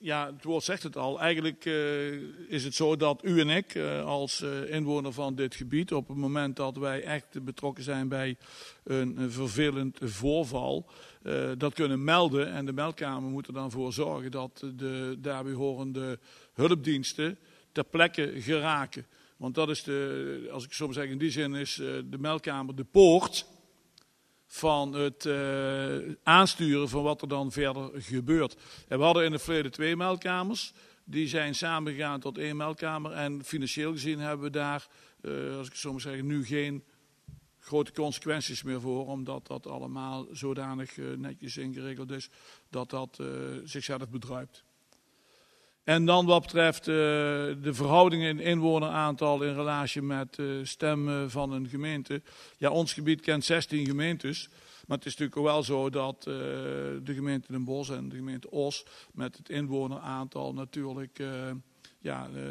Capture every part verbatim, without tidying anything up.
ja, het woord zegt het al. Eigenlijk uh, is het zo dat u en ik uh, als uh, inwoner van dit gebied, op het moment dat wij echt betrokken zijn bij een, een vervelend voorval, uh, dat kunnen melden. En de meldkamer moet er dan voor zorgen dat de daarbij horende hulpdiensten ter plekke geraken. Want dat is de, als ik zo maar zeg, in die zin is uh, de meldkamer de poort van het uh, aansturen van wat er dan verder gebeurt. En we hadden in het verleden twee meldkamers. Die zijn samengegaan tot één meldkamer. En financieel gezien hebben we daar, uh, als ik het zo maar zeggen, nu geen grote consequenties meer voor. Omdat dat allemaal zodanig uh, netjes ingeregeld is dat dat uh, zichzelf bedruipt. En dan wat betreft uh, de verhoudingen in inwoneraantal in relatie met de uh, stem van een gemeente. Ja, ons gebied kent zestien gemeentes. Maar het is natuurlijk wel zo dat uh, de gemeente Den Bosch en de gemeente Os met het inwoneraantal natuurlijk uh, ja, uh,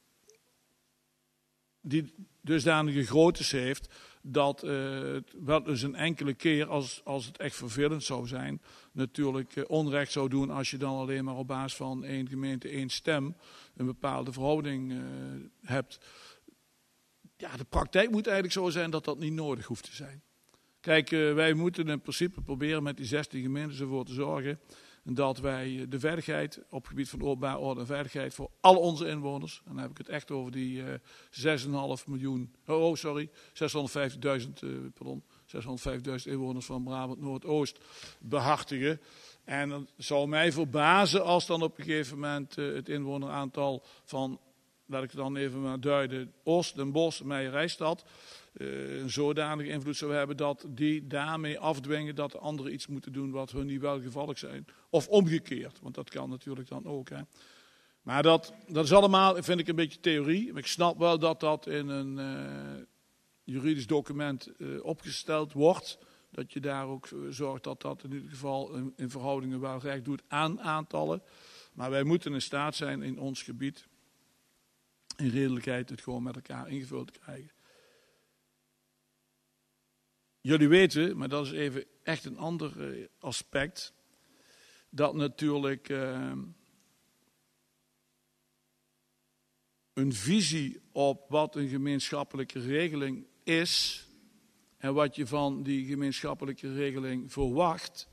die dusdanige groottes heeft dat uh, het wel eens een enkele keer, als, als het echt vervelend zou zijn, natuurlijk uh, onrecht zou doen als je dan alleen maar op basis van één gemeente, één stem een bepaalde verhouding uh, hebt. Ja, de praktijk moet eigenlijk zo zijn dat dat niet nodig hoeft te zijn. Kijk, uh, wij moeten in principe proberen met die zestien gemeentes ervoor te zorgen dat wij de veiligheid op het gebied van openbaar orde en veiligheid voor al onze inwoners, en dan heb ik het echt over die uh, zes komma vijf miljoen, oh sorry, zeshonderdvijftigduizend, uh, pardon, zeshonderdvijftigduizend inwoners van Brabant Noordoost behartigen. En dat zou mij verbazen als dan op een gegeven moment uh, het inwoneraantal van, laat ik het dan even maar duiden, Oost, Den Bosch, Meijerijstad, Uh, een zodanige invloed zou hebben dat die daarmee afdwingen dat de anderen iets moeten doen wat hun niet welgevallig zijn. Of omgekeerd, want dat kan natuurlijk dan ook. Hè. Maar dat, dat is allemaal, vind ik, een beetje theorie. Ik snap wel dat dat in een uh, juridisch document uh, opgesteld wordt. Dat je daar ook uh, zorgt dat dat in ieder geval in, in verhoudingen wel recht doet aan aantallen. Maar wij moeten in staat zijn in ons gebied in redelijkheid het gewoon met elkaar ingevuld te krijgen. Jullie weten, maar dat is even echt een ander uh, aspect, dat natuurlijk uh, een visie op wat een gemeenschappelijke regeling is en wat je van die gemeenschappelijke regeling verwacht,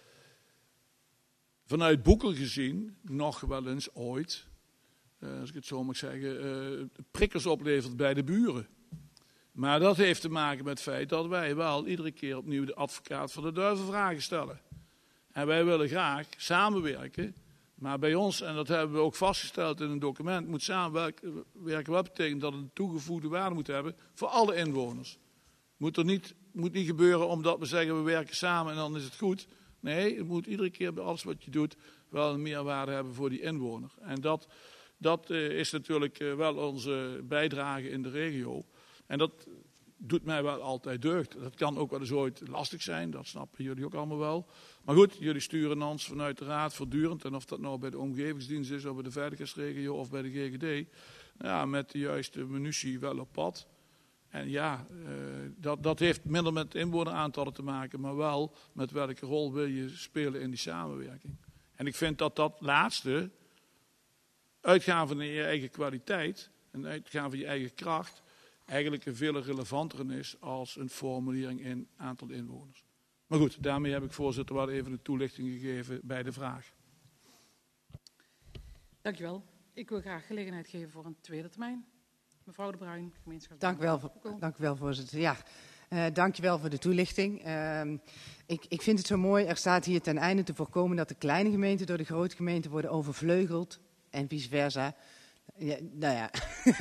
vanuit Boekel gezien nog wel eens ooit, uh, als ik het zo mag zeggen, uh, prikkers oplevert bij de buren. Maar dat heeft te maken met het feit dat wij wel iedere keer opnieuw de advocaat van de duivel vragen stellen. En wij willen graag samenwerken. Maar bij ons, en dat hebben we ook vastgesteld in een document, moet samenwerken wel betekenen dat het een toegevoegde waarde moet hebben voor alle inwoners. Moet er niet, moet niet gebeuren omdat we zeggen we werken samen en dan is het goed. Nee, het moet iedere keer bij alles wat je doet wel een meerwaarde hebben voor die inwoner. En dat, dat uh, is natuurlijk uh, wel onze bijdrage in de regio. En dat doet mij wel altijd deugd. Dat kan ook wel eens ooit lastig zijn, dat snappen jullie ook allemaal wel. Maar goed, jullie sturen ons vanuit de raad voortdurend, en of dat nou bij de omgevingsdienst is, of bij de veiligheidsregio, of bij de G G D, ja, met de juiste munitie wel op pad. En ja, uh, dat, dat heeft minder met inwoneraantallen te maken, maar wel met welke rol wil je spelen in die samenwerking. En ik vind dat dat laatste, uitgaan van je eigen kwaliteit en uitgaan van je eigen kracht, eigenlijk een veel relevanter is als een formulering in aantal inwoners. Maar goed, daarmee heb ik voorzitter wel even een toelichting gegeven bij de vraag. Dankjewel. Ik wil graag gelegenheid geven voor een tweede termijn. Mevrouw De Bruin, gemeenschap. Dank u wel, dank u wel, voorzitter. Ja, uh, dank je wel voor de toelichting. Uh, ik, ik vind het zo mooi, er staat hier ten einde te voorkomen dat de kleine gemeenten door de grote gemeenten worden overvleugeld en vice versa. Ja, nou ja,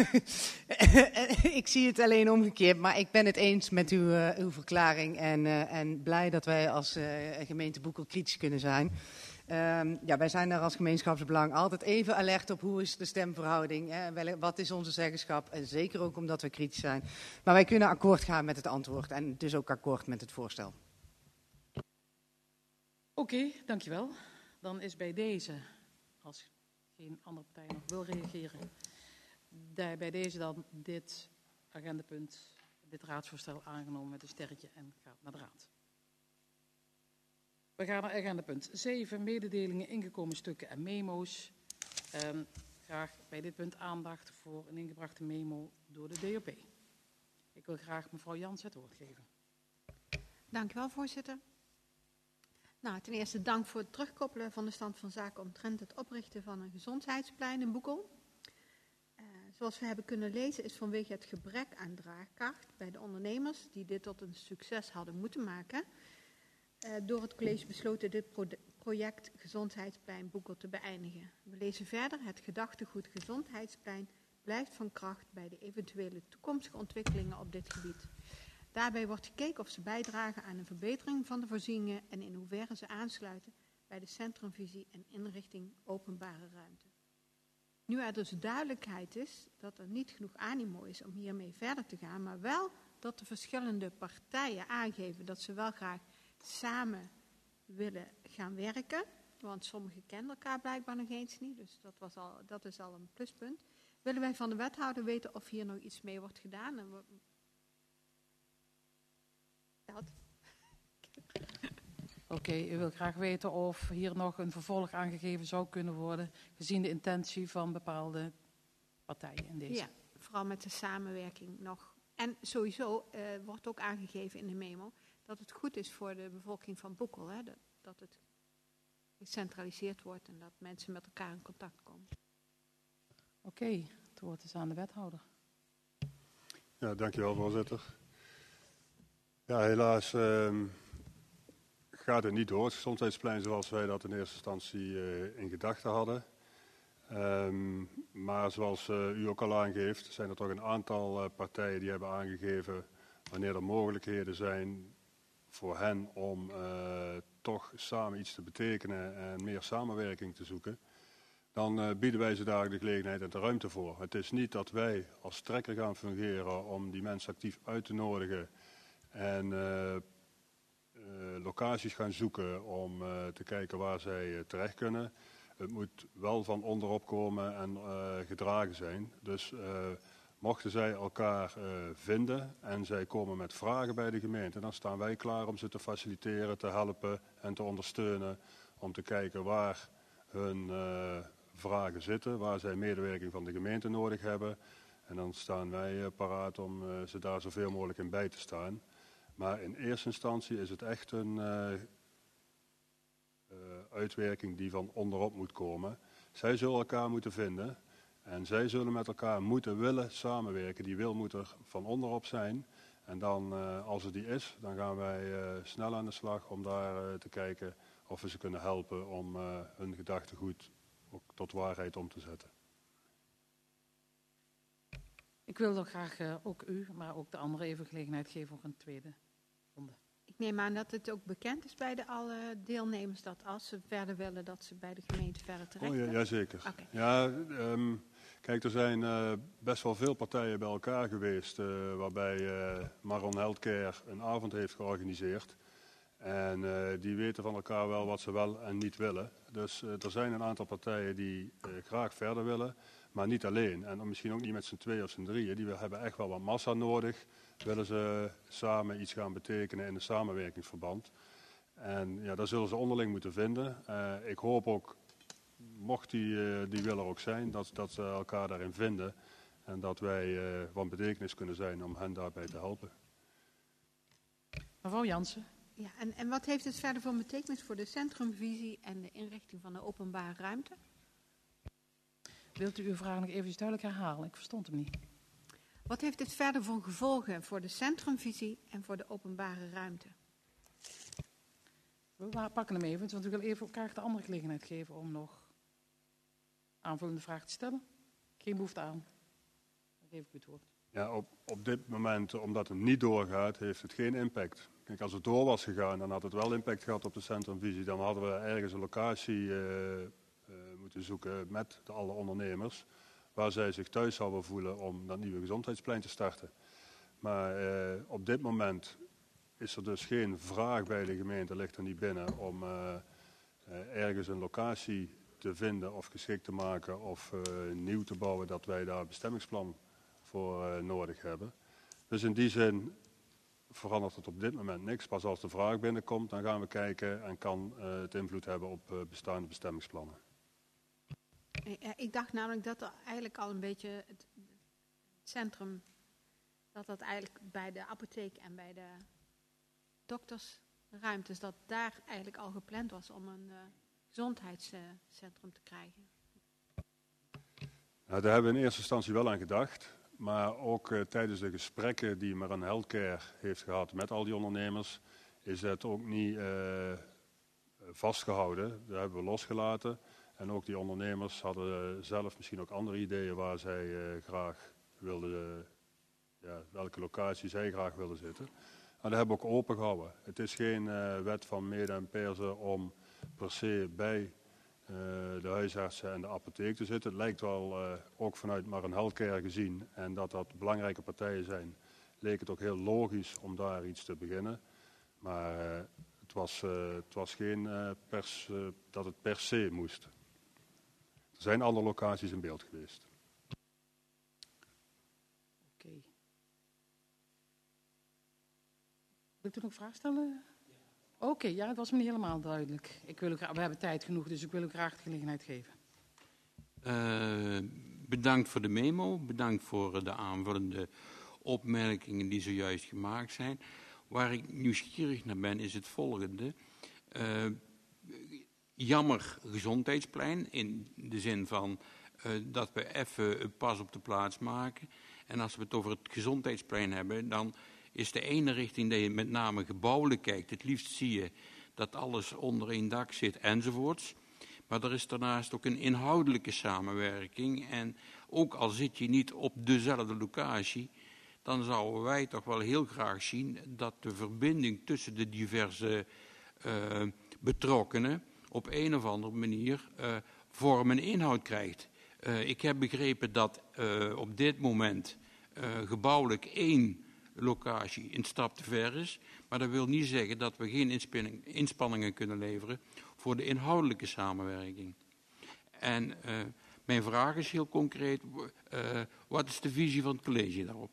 ik zie het alleen omgekeerd, maar ik ben het eens met uw, uh, uw verklaring en, uh, en blij dat wij als uh, gemeente Boekel kritisch kunnen zijn. Um, ja, wij zijn daar als gemeenschapsbelang altijd even alert op hoe is de stemverhouding, hè, wel, wat is onze zeggenschap en zeker ook omdat we kritisch zijn. Maar wij kunnen akkoord gaan met het antwoord en dus ook akkoord met het voorstel. Oké, okay, dankjewel. Dan is bij deze, als geen andere partij nog wil reageren, daar bij deze dan dit agendapunt, dit raadsvoorstel aangenomen met een sterretje en gaat naar de raad. We gaan naar agendapunt zeven, mededelingen, ingekomen stukken en memo's. Um, graag bij dit punt aandacht voor een ingebrachte memo door de D O P. Ik wil graag mevrouw Jans het woord geven. Dank u wel, voorzitter. Nou, ten eerste dank voor het terugkoppelen van de stand van zaken omtrent het oprichten van een gezondheidsplein in Boekel. Uh, zoals we hebben kunnen lezen is vanwege het gebrek aan draagkracht bij de ondernemers die dit tot een succes hadden moeten maken, uh, door het college besloten dit pro project Gezondheidsplein Boekel te beëindigen. We lezen verder, het gedachtegoed Gezondheidsplein blijft van kracht bij de eventuele toekomstige ontwikkelingen op dit gebied. Daarbij wordt gekeken of ze bijdragen aan een verbetering van de voorzieningen en in hoeverre ze aansluiten bij de centrumvisie en inrichting openbare ruimte. Nu er dus duidelijkheid is dat er niet genoeg animo is om hiermee verder te gaan, maar wel dat de verschillende partijen aangeven dat ze wel graag samen willen gaan werken, want sommigen kennen elkaar blijkbaar nog eens niet, dus dat, was al, dat is al een pluspunt. Willen wij van de wethouder weten of hier nog iets mee wordt gedaan? En we, dat. Oké, okay, u wil graag weten of hier nog een vervolg aangegeven zou kunnen worden, gezien de intentie van bepaalde partijen in deze. Ja, vooral met de samenwerking nog. En sowieso uh, wordt ook aangegeven in de memo dat het goed is voor de bevolking van Boekel, hè, dat, dat het gecentraliseerd wordt en dat mensen met elkaar in contact komen. Oké, okay, het woord is aan de wethouder. Ja, dankjewel, voorzitter. Ja, helaas uh, gaat het niet door, het gezondheidsplein zoals wij dat in eerste instantie uh, in gedachten hadden. Um, maar zoals uh, u ook al aangeeft, zijn er toch een aantal uh, partijen die hebben aangegeven wanneer er mogelijkheden zijn voor hen om uh, toch samen iets te betekenen en meer samenwerking te zoeken. Dan uh, bieden wij ze daar de gelegenheid en de ruimte voor. Het is niet dat wij als trekker gaan fungeren om die mensen actief uit te nodigen en uh, uh, locaties gaan zoeken om uh, te kijken waar zij uh, terecht kunnen. Het moet wel van onderop komen en uh, gedragen zijn. Dus uh, mochten zij elkaar uh, vinden en zij komen met vragen bij de gemeente, dan staan wij klaar om ze te faciliteren, te helpen en te ondersteunen. Om te kijken waar hun uh, vragen zitten, waar zij medewerking van de gemeente nodig hebben. En dan staan wij uh, paraat om uh, ze daar zoveel mogelijk in bij te staan. Maar in eerste instantie is het echt een uh, uh, uitwerking die van onderop moet komen. Zij zullen elkaar moeten vinden en zij zullen met elkaar moeten willen samenwerken. Die wil moet er van onderop zijn. En dan, uh, als er die is, dan gaan wij uh, snel aan de slag om daar uh, te kijken of we ze kunnen helpen om uh, hun gedachtegoed ook tot waarheid om te zetten. Ik wil toch graag uh, ook u, maar ook de anderen even gelegenheid geven voor een tweede ronde. Ik neem aan dat het ook bekend is bij de alle deelnemers dat als ze verder willen, dat ze bij de gemeente verder terecht kunnen. Oh, ja, jazeker. Okay. Ja, um, kijk, er zijn uh, best wel veel partijen bij elkaar geweest, uh, waarbij uh, Maron Healthcare een avond heeft georganiseerd. En uh, die weten van elkaar wel wat ze wel en niet willen. Dus uh, er zijn een aantal partijen die uh, graag verder willen, maar niet alleen. En misschien ook niet met z'n tweeën of z'n drieën. Die hebben echt wel wat massa nodig. Willen ze samen iets gaan betekenen in een samenwerkingsverband. En ja, dat zullen ze onderling moeten vinden. Uh, ik hoop ook, mocht die, uh, die wil er ook zijn, dat, dat ze elkaar daarin vinden. En dat wij uh, van betekenis kunnen zijn om hen daarbij te helpen. Mevrouw Jansen. Ja, en, en wat heeft het verder voor betekenis voor de centrumvisie en de inrichting van de openbare ruimte? Wilt u uw vraag nog even duidelijk herhalen? Ik verstond hem niet. Wat heeft dit verder voor gevolgen voor de centrumvisie en voor de openbare ruimte? We pakken hem even, want we willen even elkaar de andere gelegenheid geven om nog aanvullende vragen te stellen. Geen behoefte aan. Dan geef ik u het woord. Ja, op, op dit moment, omdat het niet doorgaat, heeft het geen impact. Kijk, als het door was gegaan, dan had het wel impact gehad op de centrumvisie. Dan hadden we ergens een locatie uh, uh, moeten zoeken met de alle ondernemers, waar zij zich thuis zouden voelen om dat nieuwe gezondheidsplein te starten. Maar uh, op dit moment is er dus geen vraag bij de gemeente, ligt er niet binnen, om uh, uh, ergens een locatie te vinden of geschikt te maken of uh, nieuw te bouwen, dat wij daar een bestemmingsplan voor uh, nodig hebben. Dus in die zin verandert het op dit moment niks. Pas als de vraag binnenkomt, dan gaan we kijken en kan uh, het invloed hebben op uh, bestaande bestemmingsplannen. Ja, ik dacht namelijk dat er eigenlijk al een beetje het, het centrum, dat dat eigenlijk bij de apotheek en bij de doktersruimtes, dat daar eigenlijk al gepland was om een uh, gezondheidscentrum te krijgen. Nou, daar hebben we in eerste instantie wel aan gedacht. Maar ook uh, tijdens de gesprekken die Maran Healthcare heeft gehad met al die ondernemers, is dat ook niet uh, vastgehouden. Dat hebben we losgelaten. En ook die ondernemers hadden uh, zelf misschien ook andere ideeën waar zij uh, graag wilden, uh, ja, welke locatie zij graag wilden zitten. En dat hebben we ook open gehouden. Het is geen uh, wet van mede en persen om per se bij uh, de huisartsen en de apotheek te zitten. Het lijkt wel, uh, ook vanuit Maran Healthcare gezien, en dat dat belangrijke partijen zijn, leek het ook heel logisch om daar iets te beginnen. Maar uh, het, was, uh, het was geen uh, pers, uh, dat het per se moest. Er zijn andere locaties in beeld geweest. Oké. Okay. Wilt u nog een vraag stellen? Oké, okay, ja, het was me niet helemaal duidelijk. Ik wil u graag, we hebben tijd genoeg, dus ik wil u graag de gelegenheid geven. Uh, bedankt voor de memo, bedankt voor de aanvullende opmerkingen die zojuist gemaakt zijn. Waar ik nieuwsgierig naar ben is het volgende. Uh, jammer gezondheidsplein, in de zin van uh, dat we even een pas op de plaats maken. En als we het over het gezondheidsplein hebben, dan is de ene richting dat je met name gebouwelijk kijkt. Het liefst zie je dat alles onder één dak zit enzovoorts. Maar er is daarnaast ook een inhoudelijke samenwerking. En ook al zit je niet op dezelfde locatie, dan zouden wij toch wel heel graag zien dat de verbinding tussen de diverse uh, betrokkenen op een of andere manier uh, vorm en inhoud krijgt. Uh, ik heb begrepen dat uh, op dit moment uh, gebouwelijk één locatie een stap te ver is. Maar dat wil niet zeggen dat we geen inspanning, inspanningen kunnen leveren voor de inhoudelijke samenwerking. En uh, mijn vraag is heel concreet, uh, wat is de visie van het college daarop?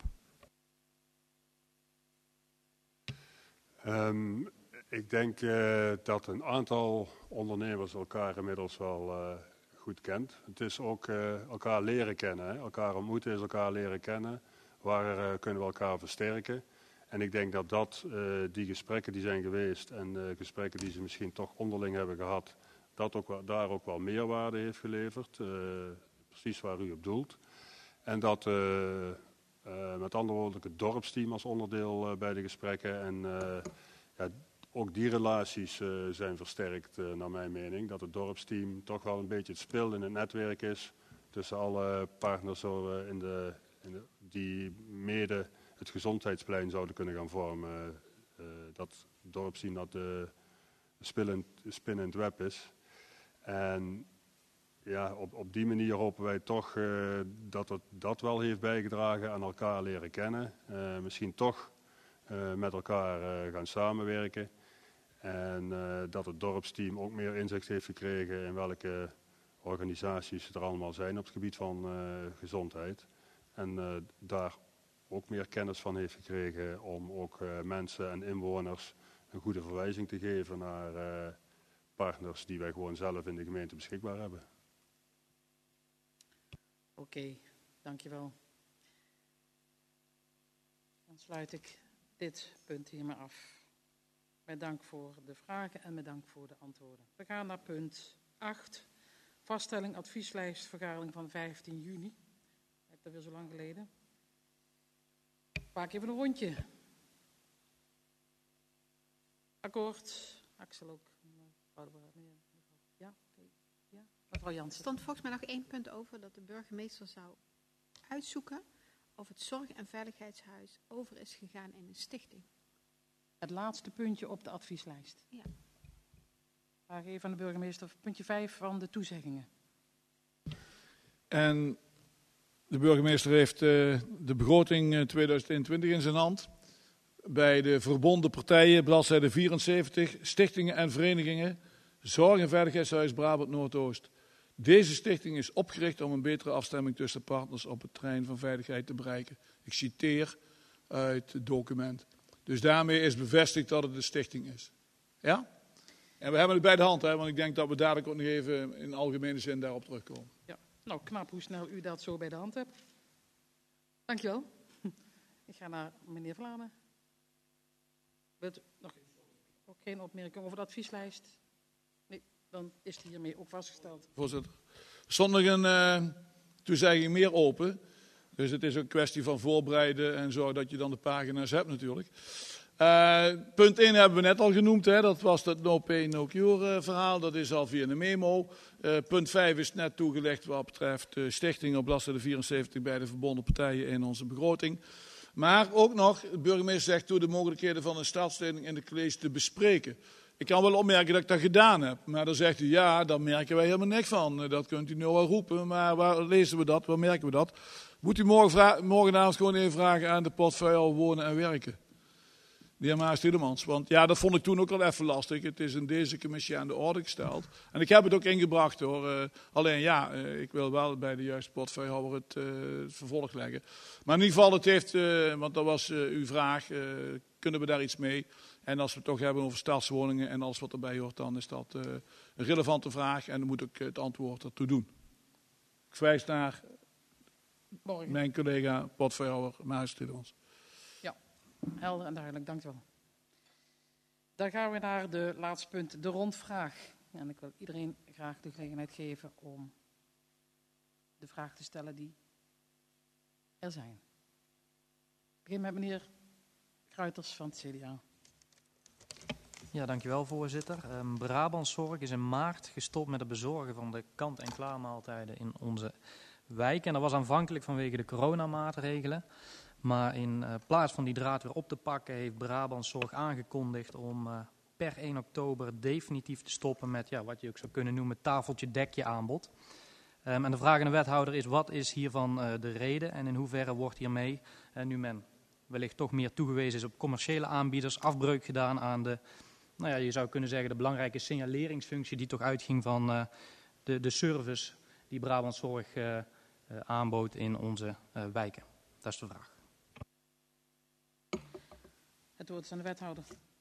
Um, ik denk uh, dat een aantal ondernemers elkaar inmiddels wel uh, goed kent. Het is ook uh, elkaar leren kennen. Hè? Elkaar ontmoeten is elkaar leren kennen. Waar uh, kunnen we elkaar versterken? En ik denk dat, dat uh, die gesprekken die zijn geweest en uh, gesprekken die ze misschien toch onderling hebben gehad, dat ook wel, daar ook wel meerwaarde heeft geleverd. Uh, precies waar u op doelt. En dat uh, uh, met andere woorden het dorpsteam als onderdeel uh, bij de gesprekken en uh, ja, ook die relaties uh, zijn versterkt uh, naar mijn mening. Dat het dorpsteam toch wel een beetje het spil in het netwerk is tussen alle partners zo, uh, in de, in de, die mede het gezondheidsplein zouden kunnen gaan vormen. Uh, dat dorpsteam dat de spin in het web is. En ja, op, op die manier hopen wij toch uh, dat het dat wel heeft bijgedragen aan elkaar leren kennen. Uh, misschien toch uh, met elkaar uh, gaan samenwerken. En uh, dat het dorpsteam ook meer inzicht heeft gekregen in welke organisaties er allemaal zijn op het gebied van uh, gezondheid. En uh, daar ook meer kennis van heeft gekregen om ook uh, mensen en inwoners een goede verwijzing te geven naar uh, partners die wij gewoon zelf in de gemeente beschikbaar hebben. Oké, okay, dankjewel. Dan sluit ik dit punt hiermee af. Met dank voor de vragen en met dank voor de antwoorden. We gaan naar punt acht. Vaststelling advieslijstvergadering van vijftien juni. Lijkt dat weer zo lang geleden. Maak even een rondje. Akkoord. Axel ook. Ja, okay. Ja. Mevrouw Jansen. Er stond volgens mij nog één punt over dat de burgemeester zou uitzoeken of het zorg- en veiligheidshuis over is gegaan in een stichting. Het laatste puntje op de advieslijst. Ja. Vraag even aan de burgemeester. Puntje vijf van de toezeggingen. En de burgemeester heeft uh, de begroting uh, tweeduizend eenentwintig in zijn hand. Bij de verbonden partijen, bladzijde vierenzeventig, stichtingen en verenigingen, Zorg- en Veiligheidshuis Brabant Noordoost. Deze stichting is opgericht om een betere afstemming tussen partners op het terrein van veiligheid te bereiken. Ik citeer uit het document. Dus daarmee is bevestigd dat het een stichting is. Ja? En we hebben het bij de hand, hè, want ik denk dat we dadelijk ook nog even in algemene zin daarop terugkomen. Ja. Nou, knap hoe snel u dat zo bij de hand hebt. Dankjewel. Ik ga naar meneer Vlamen. Wilt u nog ook geen opmerking over de advieslijst? Nee, dan is die hiermee ook vastgesteld. Voorzitter. Er stond nog een uh, toezegging meer open. Dus het is ook een kwestie van voorbereiden en zorgen dat je dan de pagina's hebt natuurlijk. Uh, punt één hebben we net al genoemd. Hè. Dat was het no pay, no cure uh, verhaal. Dat is al via de memo. Uh, punt vijf is net toegelicht wat betreft de stichting op bladzijde vierenzeventig bij de verbonden partijen in onze begroting. Maar ook nog, de burgemeester zegt toe de mogelijkheden van een staatslening in de college te bespreken. Ik kan wel opmerken dat ik dat gedaan heb. Maar dan zegt u, ja, daar merken wij helemaal niks van. Dat kunt u nu wel roepen, maar waar lezen we dat, waar merken we dat? Moet u morgen vra- morgenavond gewoon even vragen aan de portefeuille wonen en werken. De heer Maas Tielemans. Want ja, dat vond ik toen ook al even lastig. Het is in deze commissie aan de orde gesteld. En ik heb het ook ingebracht hoor. Uh, alleen ja, uh, ik wil wel bij de juiste portefeuillehouder het, uh, het vervolg leggen. Maar in ieder geval, het heeft, uh, want dat was uh, uw vraag, uh, kunnen we daar iets mee? En als we het toch hebben over staatswoningen en alles wat erbij hoort, dan is dat uh, een relevante vraag. En dan moet ik het antwoord ertoe doen. Ik verwijs naar Morgen. Mijn collega portefeuillehouder Maas Tielemans. Helder en duidelijk, dankjewel. Dan gaan we naar de laatste punt, de rondvraag. En ik wil iedereen graag de gelegenheid geven om de vraag te stellen die er zijn. Ik begin met meneer Kruiters van het C D A. Ja, dankjewel voorzitter. Um, Brabantszorg is in maart gestopt met het bezorgen van de kant- en klaarmaaltijden in onze wijk. En dat was aanvankelijk vanwege de coronamaatregelen. Maar in uh, plaats van die draad weer op te pakken heeft Brabantszorg aangekondigd om uh, per één oktober definitief te stoppen met ja, wat je ook zou kunnen noemen tafeltje dekje aanbod. Um, en de vraag aan de wethouder is wat is hiervan uh, de reden en in hoeverre wordt hiermee, uh, nu men wellicht toch meer toegewezen is op commerciële aanbieders, afbreuk gedaan aan de, nou ja, je zou kunnen zeggen de belangrijke signaleringsfunctie die toch uitging van uh, de, de service die Brabantszorg uh, uh, aanbood in onze uh, wijken. Dat is de vraag. Het woord is aan de wethouder.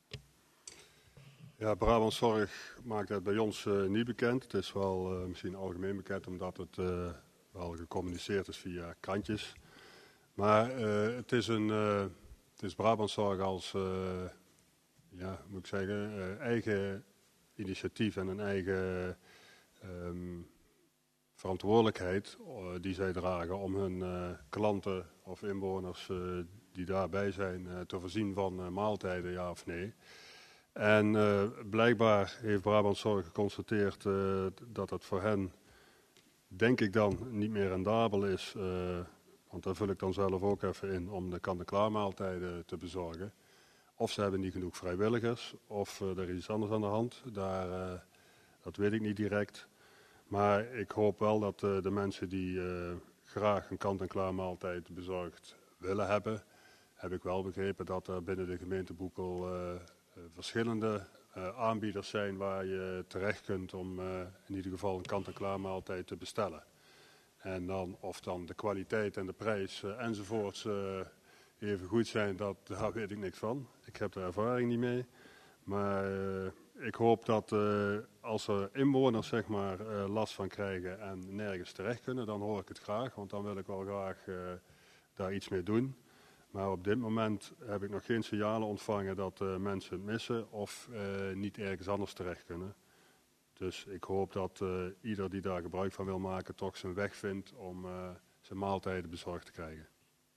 Ja, Brabantszorg maakt het bij ons uh, niet bekend. Het is wel uh, misschien algemeen bekend omdat het uh, wel gecommuniceerd is via krantjes. Maar uh, het is een, uh, het is Brabantszorg als, uh, ja, moet ik zeggen, uh, eigen initiatief en een eigen um, verantwoordelijkheid uh, die zij dragen om hun uh, klanten of inwoners uh, die daarbij zijn uh, te voorzien van uh, maaltijden, ja of nee. En uh, blijkbaar heeft Brabantszorg geconstateerd uh, dat het voor hen, denk ik dan, niet meer rendabel is. Uh, want daar vul ik dan zelf ook even in om de kant-en-klaar maaltijden te bezorgen. Of ze hebben niet genoeg vrijwilligers, of uh, er is iets anders aan de hand. Daar, uh, dat weet ik niet direct. Maar ik hoop wel dat uh, de mensen die uh, graag een kant-en-klaar maaltijd bezorgd willen hebben, heb ik wel begrepen dat er binnen de gemeente Boekel uh, uh, verschillende uh, aanbieders zijn waar je terecht kunt om uh, in ieder geval een kant-en-klaar maaltijd te bestellen. En dan, of dan de kwaliteit en de prijs uh, enzovoorts uh, even goed zijn, dat, daar weet ik niks van. Ik heb er ervaring niet mee. Maar uh, ik hoop dat uh, als er inwoners zeg maar, uh, last van krijgen en nergens terecht kunnen, dan hoor ik het graag. Want dan wil ik wel graag uh, daar iets mee doen. Maar op dit moment heb ik nog geen signalen ontvangen dat uh, mensen het missen of uh, niet ergens anders terecht kunnen. Dus ik hoop dat uh, ieder die daar gebruik van wil maken toch zijn weg vindt om uh, zijn maaltijden bezorgd te krijgen.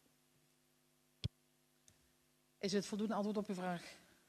Is het voldoende antwoord op uw vraag?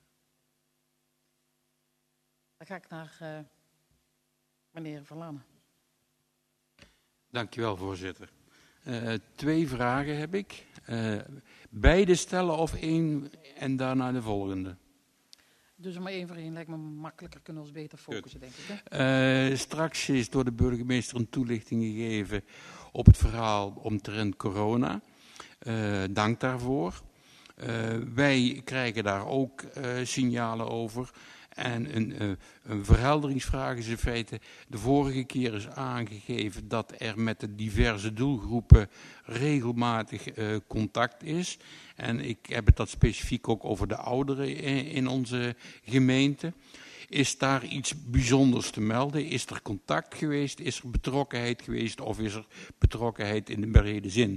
Dan ga ik naar uh, meneer Verlanen. Dankjewel, voorzitter. Uh, twee vragen heb ik. Uh, beide stellen of één en daarna de volgende? Dus er maar één voor één lijkt me makkelijker, kunnen we ons beter focussen, denk ik. Hè? Uh, straks is door de burgemeester een toelichting gegeven op het verhaal omtrent corona. Uh, dank daarvoor. Uh, wij krijgen daar ook uh, signalen over. En een, uh, een verhelderingsvraag is in feite, de vorige keer is aangegeven dat er met de diverse doelgroepen regelmatig uh, contact is. En ik heb het dat specifiek ook over de ouderen in, in onze gemeente. Is daar iets bijzonders te melden? Is er contact geweest? Is er betrokkenheid geweest? Of is er betrokkenheid in de brede zin?